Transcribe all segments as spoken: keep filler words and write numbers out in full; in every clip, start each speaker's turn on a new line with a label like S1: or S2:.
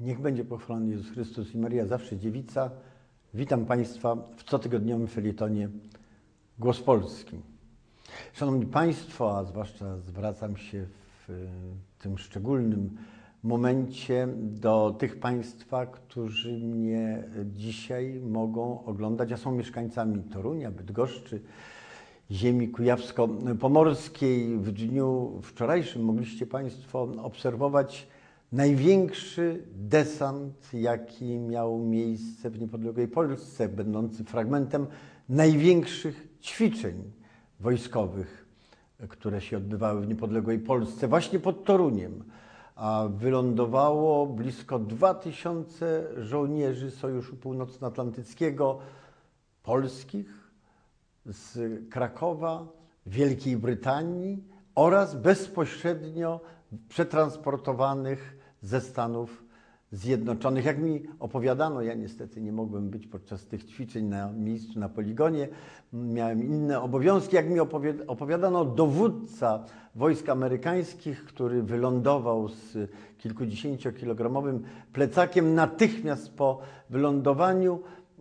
S1: Niech będzie pochwalony Jezus Chrystus i Maria zawsze dziewica. Witam Państwa w cotygodniowym felietonie Głos Polski. Szanowni Państwo, a zwłaszcza zwracam się w tym szczególnym momencie do tych Państwa, którzy mnie dzisiaj mogą oglądać, a są mieszkańcami Torunia, Bydgoszczy, ziemi kujawsko-pomorskiej. W dniu wczorajszym mogliście Państwo obserwować największy desant, jaki miał miejsce w niepodległej Polsce, będący fragmentem największych ćwiczeń wojskowych, które się odbywały w niepodległej Polsce, właśnie pod Toruniem. A wylądowało blisko dwa tysiące żołnierzy Sojuszu Północnoatlantyckiego, polskich, z Krakowa, Wielkiej Brytanii oraz bezpośrednio przetransportowanych ze Stanów Zjednoczonych. Jak mi opowiadano, ja niestety nie mogłem być podczas tych ćwiczeń na miejscu, na poligonie, miałem inne obowiązki. Jak mi opowiadano, dowódca wojsk amerykańskich, który wylądował z kilkudziesięciokilogramowym plecakiem, natychmiast po wylądowaniu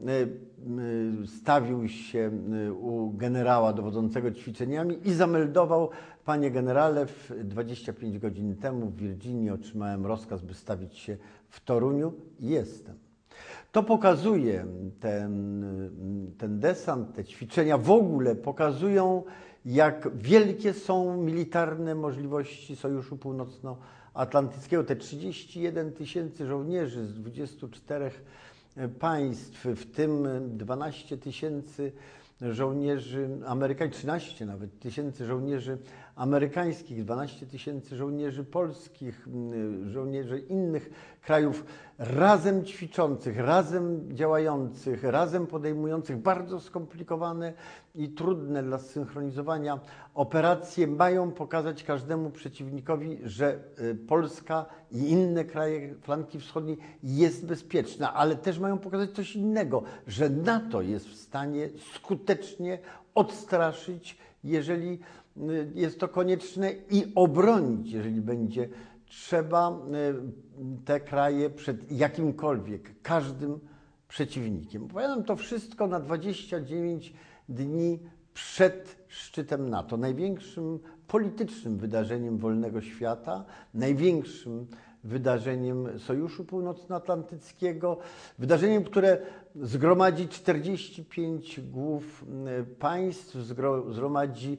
S1: stawił się u generała dowodzącego ćwiczeniami i zameldował: panie generale, dwadzieścia pięć godzin temu w Virginii otrzymałem rozkaz, by stawić się w Toruniu i jestem. To pokazuje, ten, ten desant, te ćwiczenia w ogóle pokazują, jak wielkie są militarne możliwości Sojuszu Północnoatlantyckiego. Te trzydzieści jeden tysięcy żołnierzy z dwudziestu czterech państw, w tym dwanaście tysięcy żołnierzy amerykańskich, trzynaście nawet tysięcy żołnierzy amerykańskich, dwanaście tysięcy żołnierzy polskich, żołnierzy innych krajów, razem ćwiczących, razem działających, razem podejmujących bardzo skomplikowane i trudne dla zsynchronizowania operacje, mają pokazać każdemu przeciwnikowi, że Polska i inne kraje flanki wschodniej jest bezpieczna, ale też mają pokazać coś innego, że NATO jest w stanie skutecznie odstraszyć, jeżeli jest to konieczne, i obronić, jeżeli będzie trzeba, te kraje przed jakimkolwiek, każdym przeciwnikiem. Opowiadam to wszystko na dwadzieścia dziewięć dni przed szczytem NATO, największym politycznym wydarzeniem wolnego świata, największym wydarzeniem Sojuszu Północnoatlantyckiego, wydarzeniem, które zgromadzi czterdzieści pięć głów państw, zgromadzi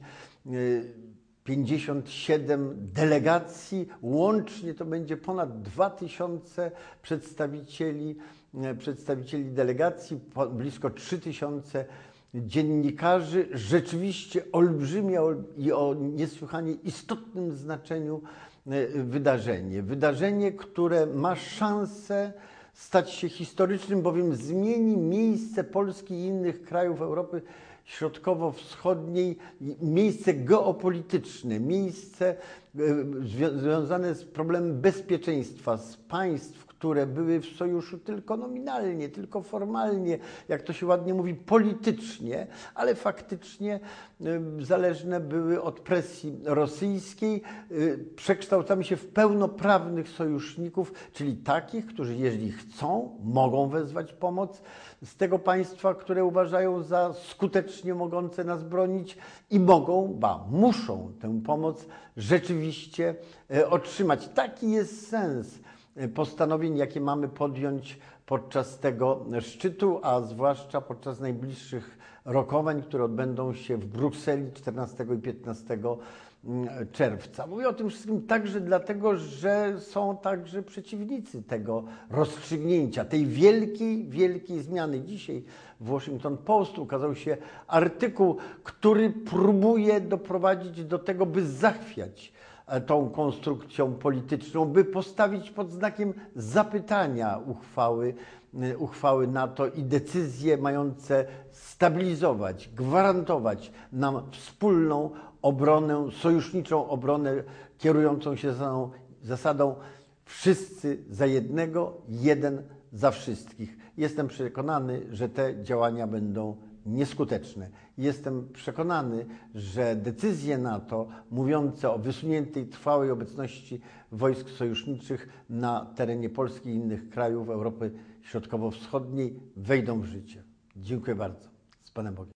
S1: pięćdziesiąt siedem delegacji, łącznie to będzie ponad dwa tysiące przedstawicieli, przedstawicieli delegacji, blisko trzy tysiące dziennikarzy. Rzeczywiście olbrzymie i o niesłychanie istotnym znaczeniu wydarzenie. Wydarzenie, które ma szansę stać się historycznym, bowiem zmieni miejsce Polski i innych krajów Europy Środkowo-Wschodniej, miejsce geopolityczne, miejsce związane z problemem bezpieczeństwa, z państw, które były w sojuszu tylko nominalnie, tylko formalnie, jak to się ładnie mówi, politycznie, ale faktycznie zależne były od presji rosyjskiej. Przekształcamy się w pełnoprawnych sojuszników, czyli takich, którzy jeżeli chcą, mogą wezwać pomoc z tego państwa, które uważają za skutecznie mogące nas bronić, i mogą, ba, muszą tę pomoc rzeczywiście otrzymać. Taki jest sens postanowień, jakie mamy podjąć podczas tego szczytu, a zwłaszcza podczas najbliższych rokowań, które odbędą się w Brukseli czternastego i piętnastego czerwca. Mówię o tym wszystkim także dlatego, że są także przeciwnicy tego rozstrzygnięcia, tej wielkiej, wielkiej zmiany. Dzisiaj w Washington Post ukazał się artykuł, który próbuje doprowadzić do tego, by zachwiać tą konstrukcją polityczną, by postawić pod znakiem zapytania uchwały, uchwały NATO i decyzje mające stabilizować, gwarantować nam wspólną obronę, sojuszniczą obronę kierującą się zasadą, zasadą wszyscy za jednego, jeden za wszystkich. Jestem przekonany, że te działania będą nieskuteczne. Jestem przekonany, że decyzje NATO mówiące o wysuniętej trwałej obecności wojsk sojuszniczych na terenie Polski i innych krajów Europy Środkowo-Wschodniej wejdą w życie. Dziękuję bardzo. Z Panem Bogiem.